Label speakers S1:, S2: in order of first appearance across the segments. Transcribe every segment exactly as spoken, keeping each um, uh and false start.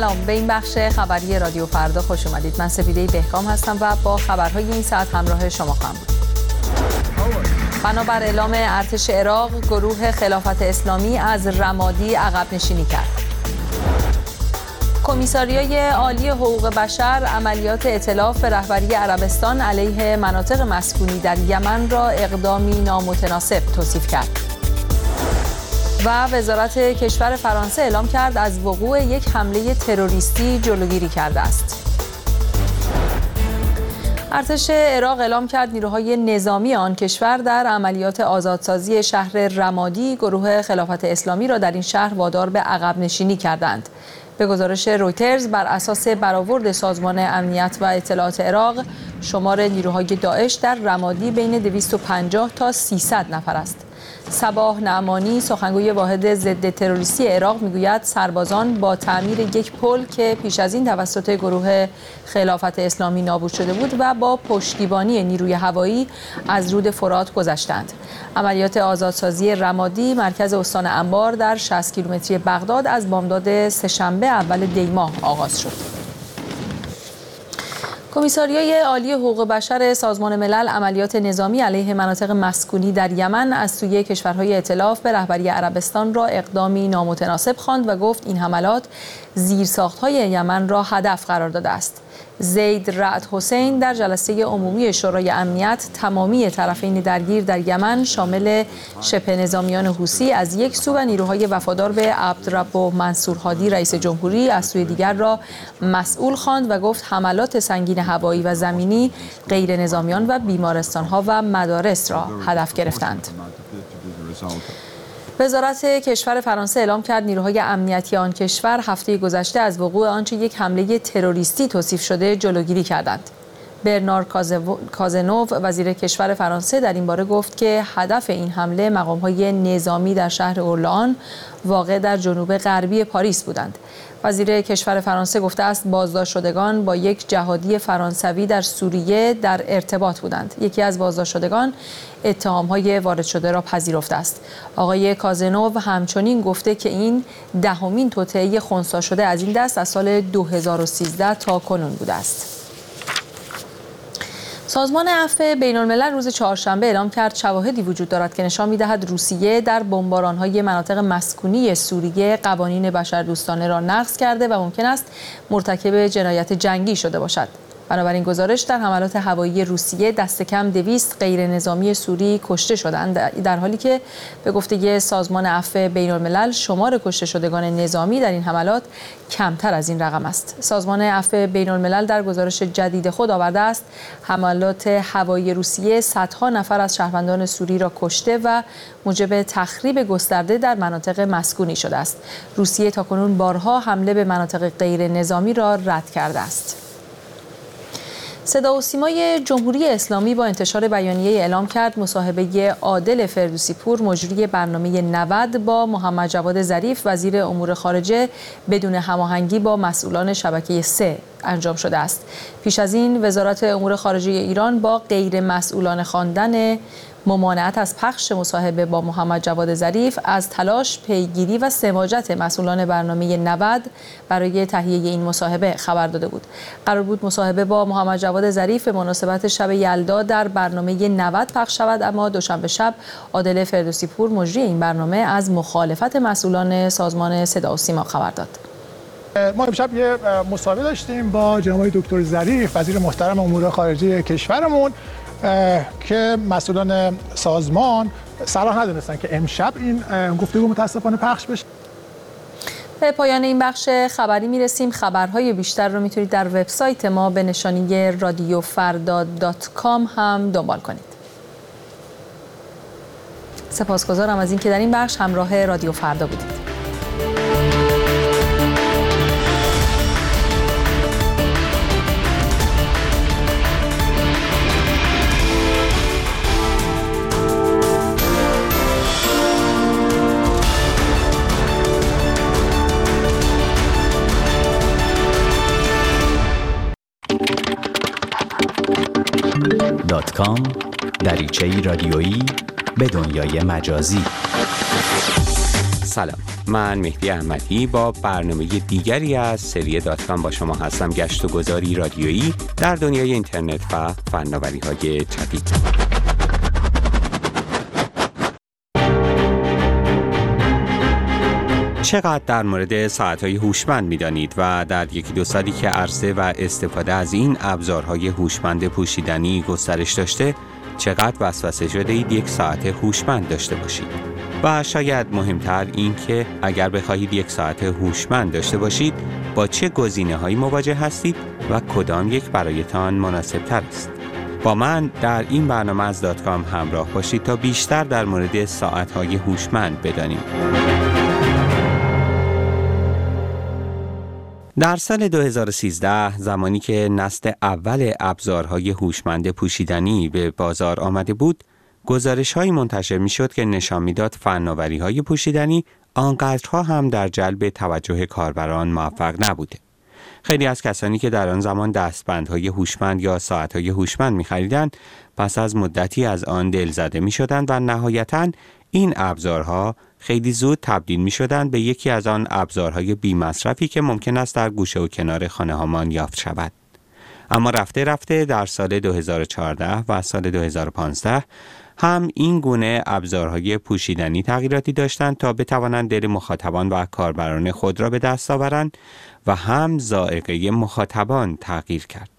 S1: سلام، به این بخش خبری رادیو فردا خوش اومدید. من سپیده بهکام هستم و با خبرهای این ساعت همراه شما خواهم بود. بنابر اعلام ارتش عراق، گروه خلافت اسلامی از رمادی عقب نشینی کرد. کمیساریای عالی حقوق بشر عملیات ائتلاف به رهبری عربستان علیه مناطق مسکونی در یمن را اقدامی نامتناسب توصیف کرد. و وزارت کشور فرانسه اعلام کرد از وقوع یک حمله تروریستی جلوگیری کرده است. ارتش عراق اعلام کرد نیروهای نظامی آن کشور در عملیات آزادسازی شهر رمادی گروه خلافت اسلامی را در این شهر وادار به عقب نشینی کردند. به گزارش رویترز، بر اساس برآورد سازمان امنیت و اطلاعات عراق، شمار نیروهای داعش در رمادی بین دویست و پنجاه تا سیصد نفر است. صباح نعمانی، سخنگوی واحد ضد تروریستی عراق، میگوید سربازان با تعمیر یک پل که پیش از این توسط گروه خلافت اسلامی نابود شده بود و با پشتیبانی نیروی هوایی از رود فرات گذشتند. عملیات آزادسازی رمادی، مرکز استان انبار در شصت کیلومتری بغداد، از بامداد سه‌شنبه اول دی ماه آغاز شد. کمیساریای عالی حقوق بشر سازمان ملل عملیات نظامی علیه مناطق مسکونی در یمن از سوی کشورهای ائتلاف به رهبری عربستان را اقدامی نامتناسب خواند و گفت این حملات زیرساخت‌های یمن را هدف قرار داده است. زید رعد حسین در جلسه عمومی شورای امنیت تمامی طرفین درگیر در یمن شامل شبه نظامیان حوثی از یک سو و نیروهای وفادار به عبدرب منصور هادی رئیس جمهوری از سوی دیگر را مسئول خواند و گفت حملات سنگین هوایی و زمینی غیر نظامیان و بیمارستان‌ها و مدارس را هدف گرفتند. وزارت کشور فرانسه اعلام کرد نیروهای امنیتی آن کشور هفته گذشته از وقوع آنچه یک حمله تروریستی توصیف شده جلوگیری کردند. برنار کازنوو، وزیر کشور فرانسه، در این باره گفت که هدف این حمله مقام‌های نظامی در شهر اورلئان واقع در جنوب غربی پاریس بودند. وزیر کشور فرانسه گفته است بازداشت شدگان با یک جهادی فرانسوی در سوریه در ارتباط بودند. یکی از بازداشت شدگان اتهام‌های وارد شده را پذیرفته است. آقای کازنوو همچنین گفته که این دهمین توطئه خنثی شده از این دست از سال دو هزار و سیزده تا کنون بوده است. سازمان عفو بین‌الملل روز چهارشنبه اعلام کرد شواهدی وجود دارد که نشان می‌دهد روسیه در بمباران‌های مناطق مسکونی سوریه قوانین بشردوستانه را نقض کرده و ممکن است مرتکب جنایت جنگی شده باشد. بنابراین گزارش در حملات هوایی روسیه دست کم دویست غیر نظامی سوری کشته شدند، در حالی که به گفته سازمان عفو بین‌الملل شمار کشته شدگان نظامی در این حملات کمتر از این رقم است. سازمان عفو بین‌الملل در گزارش جدید خود آورده است حملات هوایی روسیه صدها نفر از شهروندان سوری را کشته و موجب تخریب گسترده در مناطق مسکونی شده است. روسیه تاکنون بارها حمله به مناطق غیر نظامی را رد کرده است. صدا و سیمای جمهوری اسلامی با انتشار بیانیه اعلام کرد مصاحبه عادل فردوسی پور، مجری برنامه نود، با محمد جواد ظریف وزیر امور خارجه بدون هماهنگی با مسئولان شبکه سه انجام شده است. پیش از این وزارت امور خارجه ایران با غیر مسئولان خواندن ممانعت از پخش مصاحبه با محمد جواد ظریف از تلاش، پیگیری و سماجت مسئولان برنامه نود برای تهیه این مصاحبه خبر داده بود. قرار بود مصاحبه با محمد جواد ظریف به مناسبت شب یلدا در برنامه نود پخش شود، اما دوشنبه شب عادل فردوسی پور، مجری این برنامه، از مخالفت مسئولان سازمان صدا و سیما خبر داد.
S2: ما امشب یه مصاحبه داشتیم با جناب دکتر ظریف، وزیر محترم امور خارجه کشورمون، که مسئولان سازمان صلاح ندونستن که امشب این گفتگو متاسفانه پخش بشه.
S1: به پایان این بخش خبری میرسیم. خبرهای بیشتر رو میتونید در وبسایت ما به نشانی رادیو فردا دات کام هم دنبال کنید. سپاسگزارم از اینکه در این بخش همراه رادیو فردا بودید.
S3: دات کام، دریچه‌ای رادیویی به دنیای مجازی.
S4: سلام، من مهدی احمدی با برنامه دیگری از سری دات کام با شما هستم. گشت و گذاری رادیویی در دنیای اینترنت و فناوری‌های جدید. چقدر در مورد ساعت‌های هوشمند می‌دانید و در یکی دو سالی که عرصه و استفاده از این ابزارهای هوشمند پوشیدنی گسترش داشته، چقدر وسوسه شده اید یک ساعت هوشمند داشته باشید؟ و شاید مهمتر این که اگر بخواهید یک ساعت هوشمند داشته باشید، با چه گزینه‌هایی مواجه هستید و کدام یک برایتان مناسب‌تر است؟ با من در این برنامه از دات کام همراه باشید تا بیشتر در مورد ساعت‌های هوشمند بدانیم. در سال دو هزار و سیزده، زمانی که نسل اول ابزارهای هوشمند پوشیدنی به بازار آمده بود، گزارش‌هایی منتشر می‌شد که نشان می‌داد فناوری‌های پوشیدنی آنقدرها هم در جلب توجه کاربران موفق نبوده. خیلی از کسانی که در آن زمان دستبندهای هوشمند یا ساعت‌های هوشمند می‌خریدند، پس از مدتی از آن دلزده می‌شدند و نهایتاً این ابزارها خیلی زود تبدیل می‌شدند به یکی از آن ابزارهای بی‌مصرفی که ممکن است در گوشه و کنار خانه‌هامان یافت شود. اما رفته رفته در سال دو هزار و چهارده و سال دو هزار و پانزده هم این گونه ابزارهای پوشیدنی تغییراتی داشتند تا بتوانند دل مخاطبان و کاربران خود را به دست آورند و هم ذائقه مخاطبان تغییر کرد.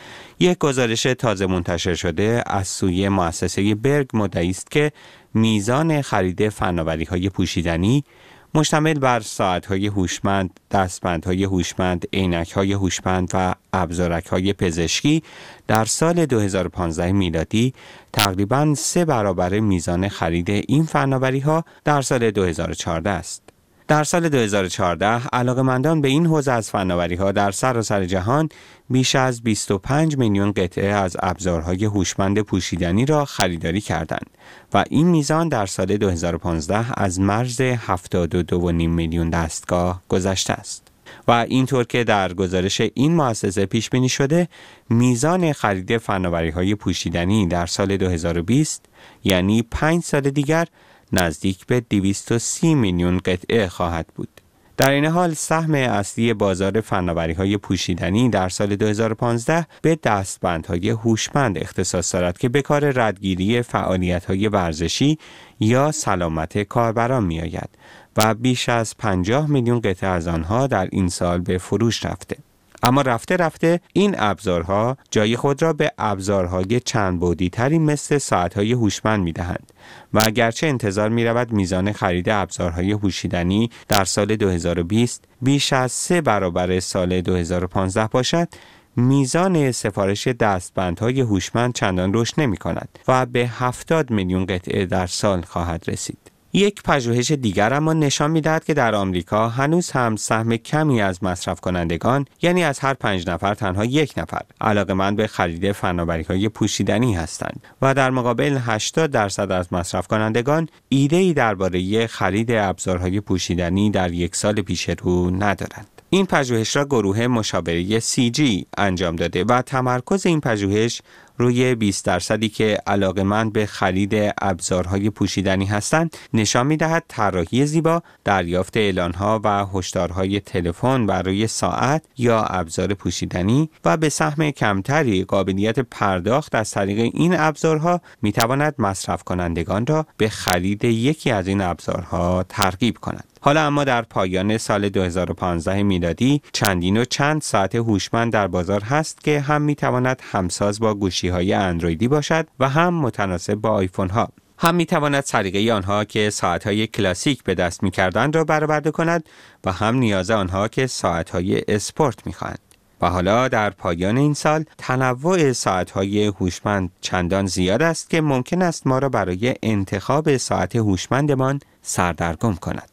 S4: یک گزارش تازه منتشر شده از سوی مؤسسه برگ مدعی است که میزان خرید فناوری‌های پوشیدنی مشتمل بر ساعت‌های هوشمند، دستبندهای هوشمند، عینک‌های هوشمند و ابزارک‌های پزشکی در سال دو هزار و پانزده میلادی تقریباً سه برابر میزان خرید این فناوری‌ها در سال دو هزار و چهارده است. در سال دو هزار و چهارده علاقه‌مندان به این حوزه از فناوری‌ها در سراسر جهان بیش از بیست و پنج میلیون قطعه از ابزارهای هوشمند پوشیدنی را خریداری کردند و این میزان در سال دو هزار و پانزده از مرز هفتاد و دو و نیم میلیون دستگاه گذشته است. و اینطور که در گزارش این مؤسسه پیش بینی شده، میزان خرید فناوری‌های پوشیدنی در سال دو هزار و بیست، یعنی پنج سال دیگر، نزدیک به دویست و سی میلیون قطعه خواهد بود. در این حال سهم اصلی بازار فناوری‌های پوشیدنی در سال دو هزار و پانزده به دستبندهای هوشمند اختصاص دارد که به کار ردگیری فعالیت‌های ورزشی یا سلامت کاربران می‌آید و بیش از پنجاه میلیون قطعه از آنها در این سال به فروش رفته. اما رفته رفته این ابزارها جای خود را به ابزارهای چند بعدی تری مثل ساعت‌های هوشمند می‌دهند و اگرچه انتظار می‌رود میزان خرید ابزارهای پوشیدنی در سال دو هزار و بیست بیش از سه برابر سال دو هزار و پانزده باشد، میزان سفارش دستبندهای هوشمند چندان رشد نمی‌کند و به هفتاد میلیون قطعه در سال خواهد رسید. یک پژوهش دیگر اما نشان می‌دهد که در آمریکا هنوز هم سهم کمی از مصرف کنندگان، یعنی از هر پنج نفر تنها یک نفر، علاقه‌مند به خرید فناوری‌های پوشیدنی هستند و در مقابل هشتاد درصد از مصرف کنندگان ایده‌ای درباره خرید ابزارهای پوشیدنی در یک سال پیش رو ندارند. این پژوهش را گروه مشاوره سی جی انجام داده و تمرکز این پژوهش روی بیست درصدی که علاقه‌مند به خرید ابزارهای پوشیدنی هستند نشان می‌دهد طراحی زیبا، دریافت اعلان‌ها و هشدارهای تلفن برای ساعت یا ابزار پوشیدنی و به سهم کمتری قابلیت پرداخت از طریق این ابزارها می‌تواند مصرف کنندگان را به خرید یکی از این ابزارها ترغیب کند. حالا اما در پایان سال دو هزار و پانزده میلادی چندین و چند ساعت هوشمند در بازار هست که هم میتواند همساز با گوشی‌های اندرویدی باشد و هم متناسب با آیفون ها. هم میتواند سلیقه آنها که ساعت‌های کلاسیک به دست می‌کردند را برآورده کند و هم نیاز آنها که ساعت‌های اسپورت می‌خواهند. و حالا در پایان این سال تنوع ساعت‌های هوشمند چندان زیاد است که ممکن است ما را برای انتخاب ساعت هوشمندمان سردرگم کند.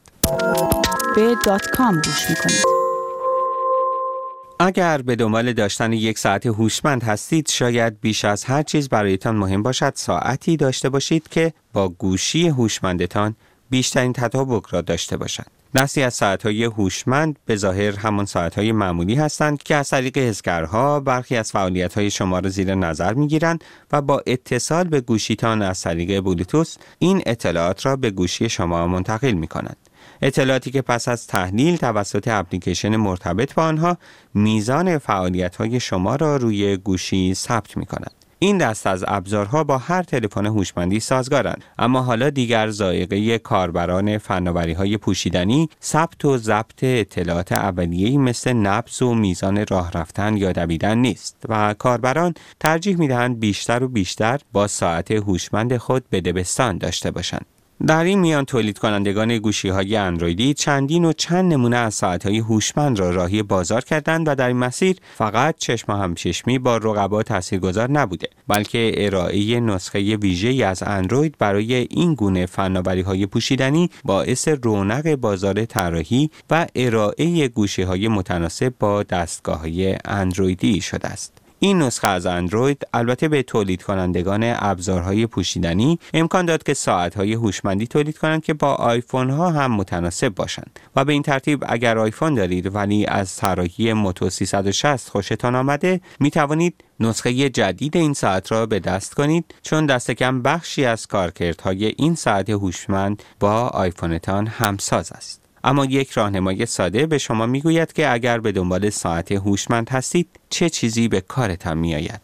S5: به دات کام گوش میکنید.
S4: اگر به دنبال داشتن یک ساعت هوشمند هستید، شاید بیش از هر چیز برایتان مهم باشد ساعتی داشته باشید که با گوشی هوشمندتان بیشترین تطابق را داشته باشد. نسلی از ساعت‌های هوشمند به ظاهر همان ساعت‌های معمولی هستند که از طریق حسگرها برخی از فعالیت‌های شما را زیر نظر می‌گیرند و با اتصال به گوشیتان از طریق بلوتوث این اطلاعات را به گوشی شما منتقل می‌کنند. اطلاعاتی که پس از تحلیل توسط اپلیکیشن مرتبط با آنها میزان فعالیت‌های شما را روی گوشی ثبت می‌کند. این دست از ابزارها با هر تلفن هوشمندی سازگارند، اما حالا دیگر ذائقه کاربران فناوری‌های پوشیدنی ثبت و ضبط اطلاعات اولیه‌ای مثل نبض و میزان راه رفتن یا دویدن نیست و کاربران ترجیح می‌دهند بیشتر و بیشتر با ساعت هوشمند خود بدبستان داشته باشند. در این میان تولید کنندگان گوشی‌های اندرویدی چندین و چند نمونه از ساعت‌های هوشمند را راهی بازار کردند و در این مسیر فقط چشم و همچشمی با رقبا تاثیرگذار نبوده، بلکه ارائه نسخه ویژه‌ای از اندروید برای این گونه فناوری‌های پوشیدنی باعث رونق بازار طراحی و ارائه گوشی‌های متناسب با دستگاه‌های اندرویدی شده است. این نسخه از اندروید البته به تولید کنندگان ابزارهای پوشیدنی امکان داد که ساعت‌های هوشمندی تولید کنند که با آیفون ها هم متناسب باشند و به این ترتیب اگر آیفون دارید ولی از طراحی موتو سیصد و شصت خوشتان آمده می توانید نسخه جدید این ساعت را به دست کنید، چون دست کم بخشی از کارکردهای این ساعت هوشمند با آیفونتان همساز است. اما یک راهنمای ساده به شما میگوید که اگر به دنبال ساعت هوشمند هستید چه چیزی به کارتان میآید.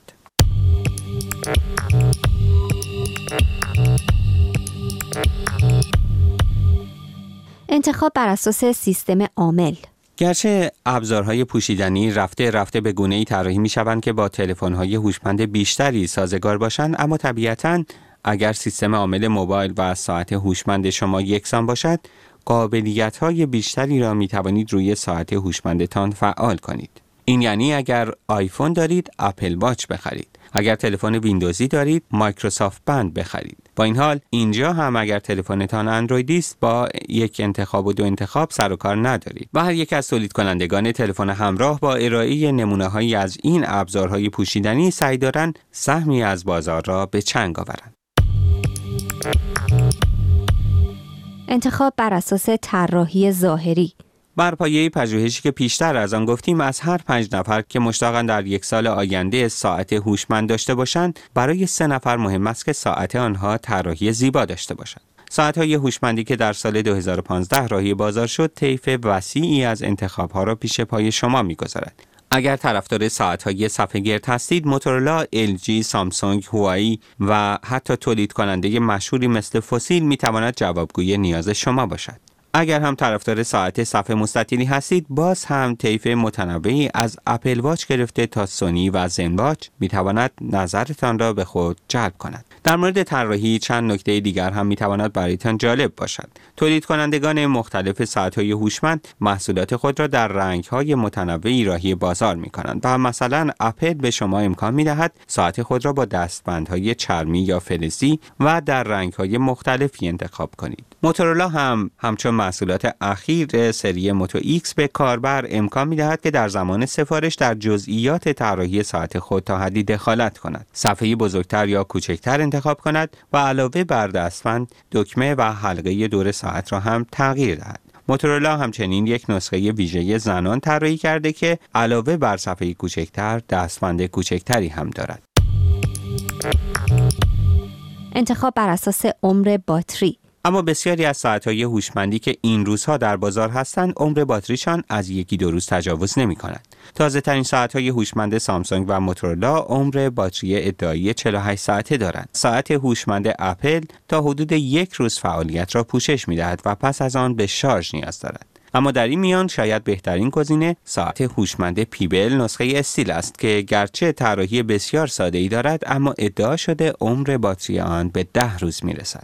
S6: انتخاب بر اساس سیستم عامل.
S4: گرچه ابزارهای پوشیدنی رفته رفته به گونه‌ای طراحی می‌شوند که با تلفن‌های هوشمند بیشتری سازگار باشند، اما طبیعتاً اگر سیستم عامل موبایل و ساعت هوشمند شما یکسان باشد، قابلیت‌های بیشتری را می‌توانید روی ساعت هوشمندتان فعال کنید. این یعنی اگر آیفون دارید، اپل واچ بخرید. اگر تلفن ویندوزی دارید، مایکروسافت بند بخرید. با این حال اینجا هم اگر تلفنتان اندرویدی است، با یک انتخاب و دو انتخاب سر و کار ندارید. و هر یک از تولید کنندگان تلفن همراه با ارائه نمونه‌هایی از این ابزارهای پوشیدنی سعی دارند سهمی از بازار را به چنگ آورند.
S6: انتخاب بر اساس طراحی ظاهری.
S4: بر پایه پژوهشی که پیشتر از آن گفتیم، از هر پنج نفر که مشتاقند در یک سال آینده ساعت هوشمند داشته باشند، برای سه نفر مهم است که ساعت آنها طراحی زیبا داشته باشد. ساعت‌های هوشمندی که در سال دو هزار و پانزده راهی بازار شد، طیف وسیعی از انتخاب‌ها را پیش پای شما می‌گذارد. اگر طرفدار ساعت‌های صفحه گرد هستید، موتورولا، ال جی، سامسونگ، هوایی و حتی تولید کننده مشهوری مثل فسیل می‌تواند جوابگوی نیاز شما باشد. اگر هم طرفدار ساعت صفحه مستطیلی هستید، باز هم طیف متنوعی از اپل واچ گرفته تا سونی و زن واچ می‌تواند نظرتان را به خود جلب کند. در مورد طراحی چند نکته دیگر هم می‌تواند برایتان جالب باشد. تولید کنندگان مختلف ساعت‌های هوشمند محصولات خود را در رنگ‌های متنوعی راهی بازار می‌کنند و مثلا اپل به شما امکان می‌دهد ساعت خود را با دستبندهای چرمی یا فلزی و در رنگ‌های مختلفی انتخاب کنید. موتورولا هم همچون محصولات اخیر سری موتو ایکس به کاربر امکان می‌دهد که در زمان سفارش در جزئیات طراحی ساعت خود تا حدی دخالت کند، صفحه بزرگتر یا کوچکتر انتخاب کند و علاوه بر دستبند، دکمه و حلقه دور ساعت را هم تغییر دهد. موتورولا همچنین یک نسخه ویژه زنان طراحی کرده که علاوه بر صفحه کوچکتر، دستبند کوچکتری هم دارد.
S6: انتخاب بر اساس عمر باتری.
S4: اما بسیاری از ساعت‌های هوشمندی که این روزها در بازار هستند، عمر باتریشان از یکی دو روز تجاوز نمی‌کند. تازه‌ترین ساعت‌های هوشمند سامسونگ و موتورولا عمر باتری ادعایی چهل و هشت ساعته دارند. ساعت هوشمند اپل تا حدود یک روز فعالیت را پوشش می‌دهد و پس از آن به شارژ نیاز دارد. اما در این میان شاید بهترین گزینه ساعت هوشمند پیبل نسخه استیل است که گرچه طراحی بسیار ساده‌ای دارد، اما ادعا شده عمر باتری آن به ده روز می‌رسد.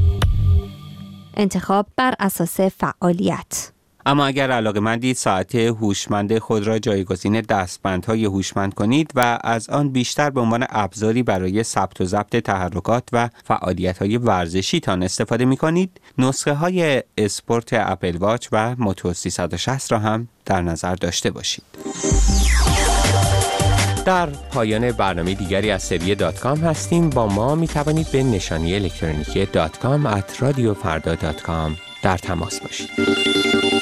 S6: انتخاب بر اساس فعالیت.
S4: اما اگر علاقه‌مندید ساعت هوشمند خود را جایگزین دستبندهای هوشمند کنید و از آن بیشتر به عنوان ابزاری برای ثبت و ضبط تحرکات و فعالیت‌های ورزشی تان استفاده می‌کنید، نسخه‌های اسپورت اپل واچ و موتو سیصد و شصت را هم در نظر داشته باشید. در پایان برنامه دیگری از سری دات کام هستیم. با ما می توانید به نشانی الکترونیکی دات کام ات رادیو فردا دات کام در تماس باشید.